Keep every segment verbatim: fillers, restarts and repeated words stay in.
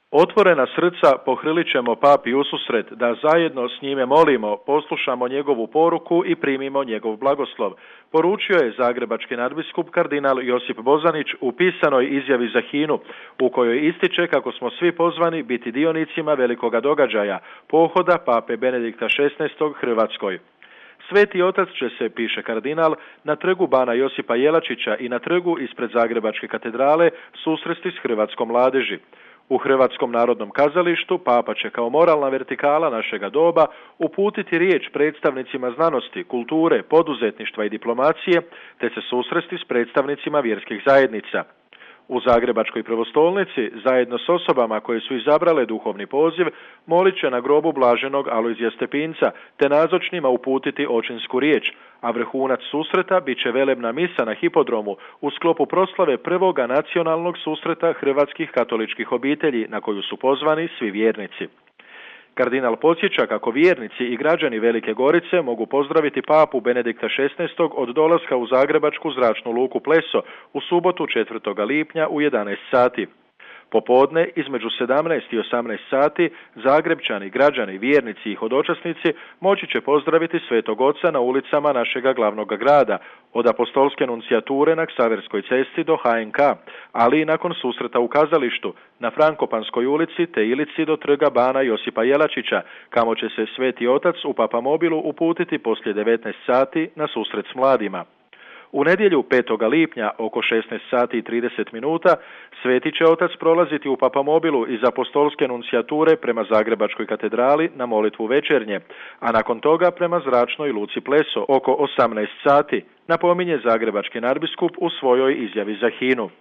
Otvorena srca pohrlit ćemo papi ususret, da zajedno s njime molimo, poslušamo njegovu poruku i primimo njegov blagoslov, poručio je zagrebački nadbiskup kardinal Josip Bozanić u pisanoj izjavi za Hinu, u kojoj ističe kako smo svi pozvani biti dionicima velikoga događaja, pohoda pape Benedikta šesnaestog Hrvatskoj. Sveti otac će se, piše kardinal, na trgu bana Josipa Jelačića i na trgu ispred Zagrebačke katedrale susresti s hrvatskom mladeži. U Hrvatskom narodnom kazalištu papa će kao moralna vertikala našega doba uputiti riječ predstavnicima znanosti, kulture, poduzetništva i diplomacije, te se susresti s predstavnicima vjerskih zajednica. U Zagrebačkoj prvostolnici, zajedno s osobama koje su izabrale duhovni poziv, molit će na grobu blaženog Alojzija Stepinca, te nazočnima uputiti očinsku riječ, a vrhunac susreta bit će velebna misa na hipodromu u sklopu proslave prvoga nacionalnog susreta hrvatskih katoličkih obitelji, na koju su pozvani svi vjernici. Kardinal podsjeća kako vjernici i građani Velike Gorice mogu pozdraviti papu Benedikta šesnaestog od dolaska u Zagrebačku zračnu luku Pleso u subotu četvrtog lipnja u jedanaest sati. Popodne, između sedamnaest i osamnaest sati, Zagrebčani, građani, vjernici i hodočasnici moći će pozdraviti Svetog Oca na ulicama našega glavnog grada, od apostolske nunциjature na Ksaverskoj cesti do ha en ka, ali i nakon susreta u kazalištu, na Frankopanskoj ulici te ilici do trga bana Josipa Jelačića, kamo će se Sveti Otac u papamobilu uputiti poslije devetnaest sati na susret s mladima. U nedjelju petog lipnja oko šesnaest sati i trideset minuta Sveti će Otac prolaziti u papamobilu iz apostolske nunциjature prema Zagrebačkoj katedrali na molitvu večernje, a nakon toga prema zračnoj luci Pleso oko osamnaest sati, napominje zagrebački nadbiskup u svojoj izjavi za Hinu.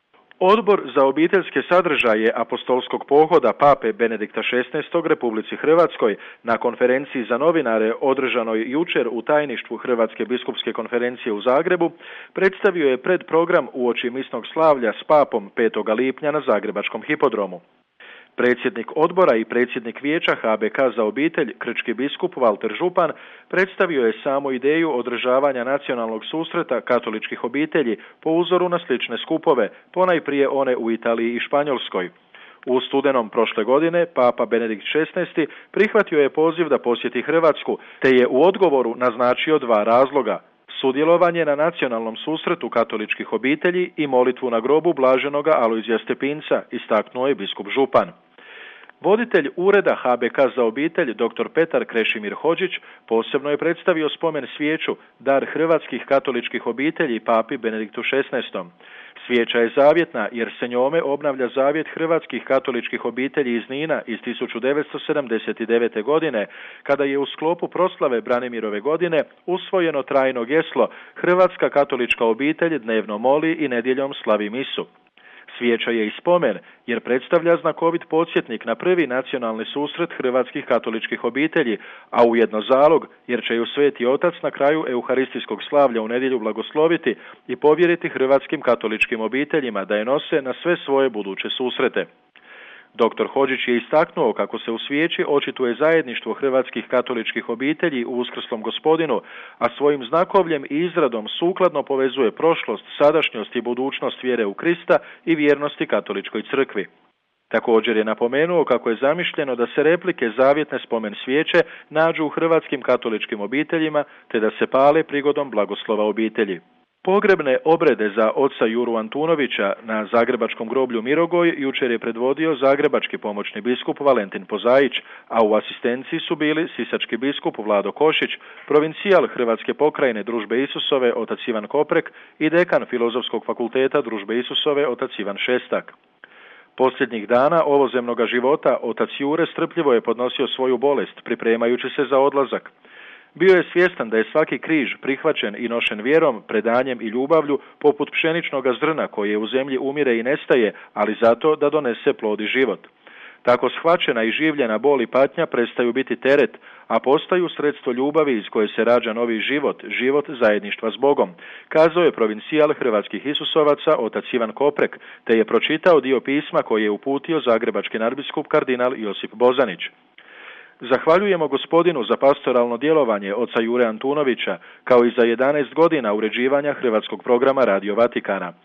Odbor za obiteljske sadržaje apostolskog pohoda pape Benedikta šesnaestog Republici Hrvatskoj na konferenciji za novinare održanoj jučer u tajništvu Hrvatske biskupske konferencije u Zagrebu predstavio je predprogram uoči misnog slavlja s papom petog lipnja na Zagrebačkom hipodromu. Predsjednik odbora i predsjednik vijeća ha be ka za obitelj, krčki biskup Valter Župan, predstavio je samo ideju održavanja nacionalnog susreta katoličkih obitelji po uzoru na slične skupove, ponajprije one u Italiji i Španjolskoj. U studenom prošle godine papa Benedikt šesnaesti prihvatio je poziv da posjeti Hrvatsku, te je u odgovoru naznačio dva razloga: sudjelovanje na nacionalnom susretu katoličkih obitelji i molitvu na grobu blaženoga Alojzija Stepinca, istaknuo je biskup Župan. Voditelj ureda ha be ka za obitelj, dr. Petar Krešimir Hodžić, posebno je predstavio spomen svijeću, dar hrvatskih katoličkih obitelji papi Benediktu šesnaestom. Svijeća je zavjetna jer se njome obnavlja zavjet hrvatskih katoličkih obitelji iz Nina iz tisuću devetsto sedamdeset devete. godine, kada je u sklopu proslave Branimirove godine usvojeno trajno geslo Hrvatska katolička obitelj dnevno moli i nedjeljom slavi misu. Svijeća je i spomen jer predstavlja znakovit podsjetnik na prvi nacionalni susret hrvatskih katoličkih obitelji, a ujedno zalog jer će ju Sveti Otac na kraju euharistijskog slavlja u nedjelju blagosloviti i povjeriti hrvatskim katoličkim obiteljima da je nose na sve svoje buduće susrete. Doktor Hodžić je istaknuo kako se u svijeći očituje zajedništvo hrvatskih katoličkih obitelji u uskrslom Gospodinu, a svojim znakovljem i izradom sukladno povezuje prošlost, sadašnjost i budućnost vjere u Krista i vjernosti katoličkoj crkvi. Također je napomenuo kako je zamišljeno da se replike zavjetne spomen svijeće nađu u hrvatskim katoličkim obiteljima, te da se pale prigodom blagoslova obitelji. Pogrebne obrede za oca Juru Antunovića na zagrebačkom groblju Mirogoj jučer je predvodio zagrebački pomoćni biskup Valentin Pozaić, a u asistenciji su bili sisački biskup Vlado Košić, provincijal Hrvatske pokrajine Družbe Isusove otac Ivan Koprek i dekan Filozofskog fakulteta Družbe Isusove otac Ivan Šestak. Posljednjih dana ovozemnoga života otac Jure strpljivo je podnosio svoju bolest, pripremajući se za odlazak. Bio je svjestan da je svaki križ prihvaćen i nošen vjerom, predanjem i ljubavlju poput pšeničnoga zrna koje u zemlji umire i nestaje, ali zato da donese plod i život. Tako shvaćena i življena bol i patnja prestaju biti teret, a postaju sredstvo ljubavi iz koje se rađa novi život, život zajedništva s Bogom, kazao je provincijal hrvatskih Isusovaca otac Ivan Koprek, te je pročitao dio pisma koje je uputio zagrebački nadbiskup kardinal Josip Bozanić. Zahvaljujemo Gospodinu za pastoralno djelovanje oca Jure Antunovića, kao i za jedanaest godina uređivanja hrvatskog programa Radio Vatikana.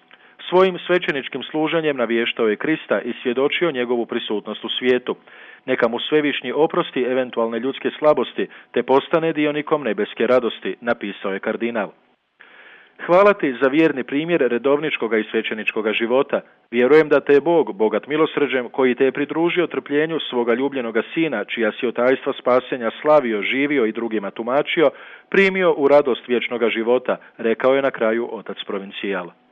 Svojim svećeničkim služenjem navještao je Krista i svjedočio njegovu prisutnost u svijetu. Neka mu svevišnji oprosti eventualne ljudske slabosti, te postane dionikom nebeske radosti, napisao je kardinal. Hvala ti za vjerni primjer redovničkoga i svećeničkoga života. Vjerujem da te je Bog, bogat milosrđem, koji te je pridružio trpljenju svoga ljubljenoga sina, čija si otajstva spasenja slavio, živio i drugima tumačio, primio u radost vječnoga života, rekao je na kraju otac provincijal.